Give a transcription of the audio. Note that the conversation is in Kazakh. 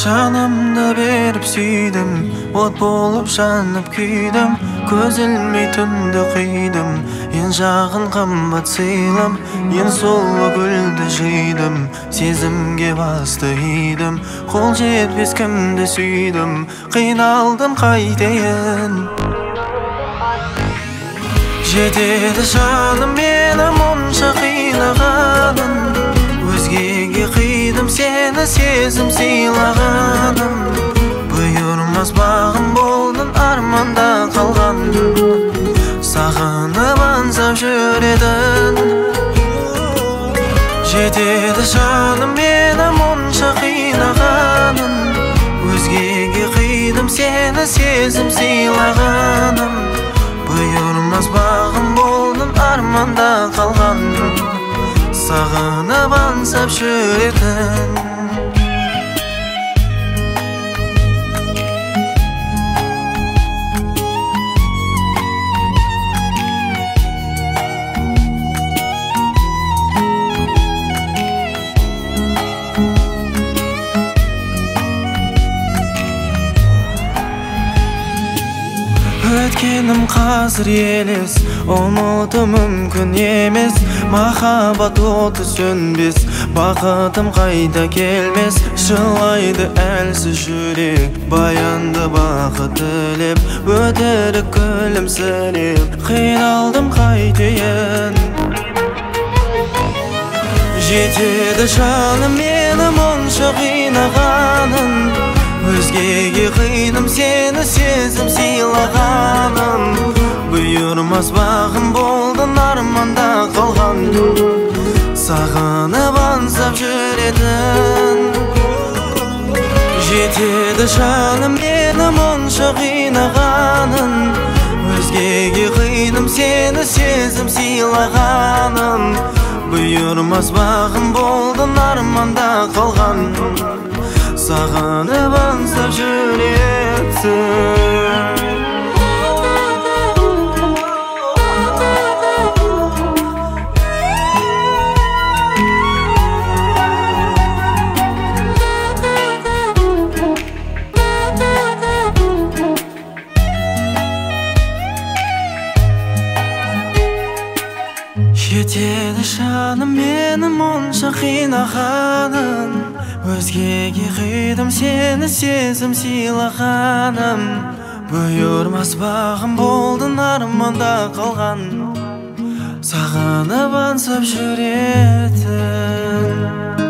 Жанымды беріп сүйдім, от болып жанып күйдім. Көз ілмей түнді қидым, ең жағын қымбат сыйлым. Ең сұлу гүлді жидым, сезімге басты идім. Қол жетпес кімді сүйдім, қиналдым қайтейін. Жетеді жаным мені мұнша қинағаным, өзгеге қидым сені сезім сыйлағаным. Бұйырмас бағым болдың арманда қалған, сағынып аңсап жүредің. Жетеді жаным мені мұнша қинағаным, өзгеге қидым сені сезім сыйлағаным. Бұйырмас бағым болдың арманда қалған, сағынып аңсап жүретін. Өткенім қазір елес, ұмыту мүмкін емес. Махаббат оты сөнбес, бақытым қайта келмес. Жылайды әлсіз жүрек, баянды бақыт тілеп. Өтірік күлімсіреп, қиналдым қайтейін. Жетеді жаным мені мұнша қинағаным, өзгеге қидым сені сезім сыйлағаным. Бұйырмас бағым болдың арманда қалған, сағынып аңсап жүретін. Жетеді жаным мені мұнша қинағаным, өзгеге қидым сені сезім сыйлағаным. Бұйырмас бағым болдың арманда қалған, сағынып аңсап жүретін. Жетеді жаным мені мұнша қинағаным, өзгеге қидым сені сезім сыйлағаным. Бұйырмас бағым болдың арманда қалған, сағынып аңсап жүретін.